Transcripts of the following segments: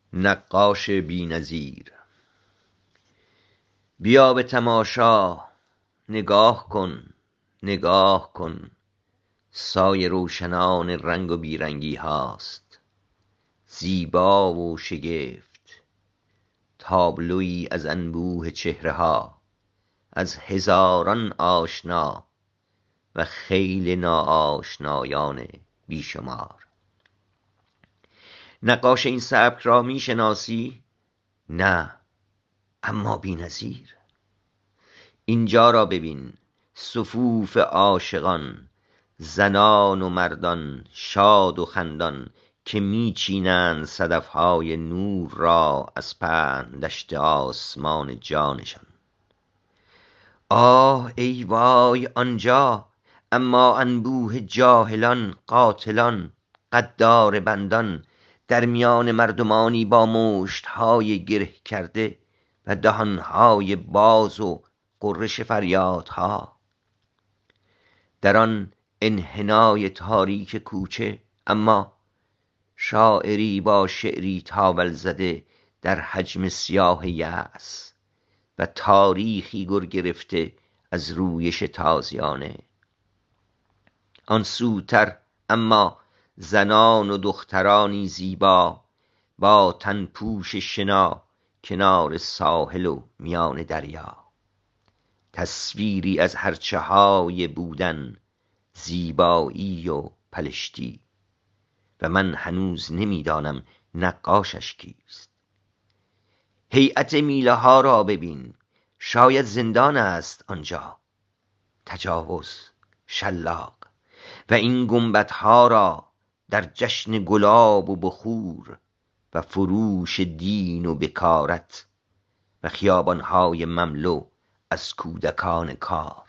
نقاش بی‌نظیر. بیا به تماشا، نگاه کن نگاه کن، سایه روشنان رنگ و بیرنگی هاست، زیبا و شگفت، تابلویی از انبوه چهره ها، از هزاران آشنا و خیل ناآشنایان بیشمار. نقاش این سبک را می شناسی؟ نه، اما بی‌نظیر. اینجا را ببین، صفوف عاشقان، زنان و مردان شاد و خندان که میچینند صدفهای نور را از پهن دشت آسمان جانشان. آه ای وای آنجا، اما انبوه جاهلان، قاتلان، غدار بندان، در میان مردمانی با مشتهای گره کرده و دهانهای باز و غرش فریادها. در آن انحنای تاریک کوچه اما شاعری با شعری تاول زده در حجم سیاه یأس و تاریخی گر گرفته از رویش تازیانه. آن سوتر اما زنان و دخترانی زیبا با تنپوش شنا کنار ساحل و میان دریا، تصویری از هرچه های بودن، زیبایی و پلشتی، و من هنوز نمیدانم نقاشش کیست. هیئت میله ها را ببین، شاید زندان است آنجا. تجاوز، شلاق و این گنبدها را در جشن گلاب و بخور و فروش دین و بکارت و خیابانهای مملو از کودکان کار.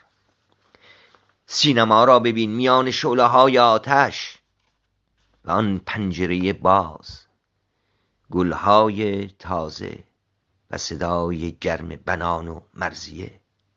سینما را ببین میان شعله‌های آتش و آن پنجره باز، گلهای تازه و صدای گرم بنان و مرضیه.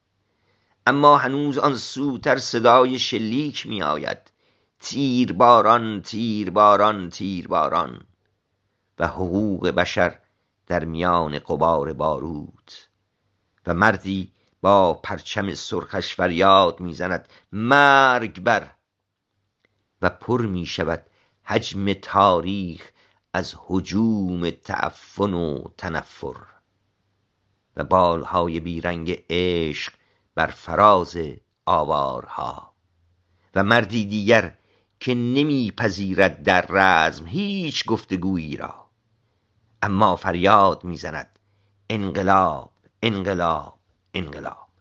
اما هنوز آن سوتر صدای شلیک می آید، تیر باران تیر باران تیر باران، و حقوق بشر در میان غبار بارود، و مردی با پرچم سرخش فریاد میزند مرگ بر، و پر می شود حجم تاریخ از هجوم تعفن و تنفر و بالهای بیرنگ عشق بر فراز آوارها، و مردی دیگر که نمیپذیرد در رزم هیچ گفتگویی را، اما فریاد میزند انقلاب انقلاب انقلاب.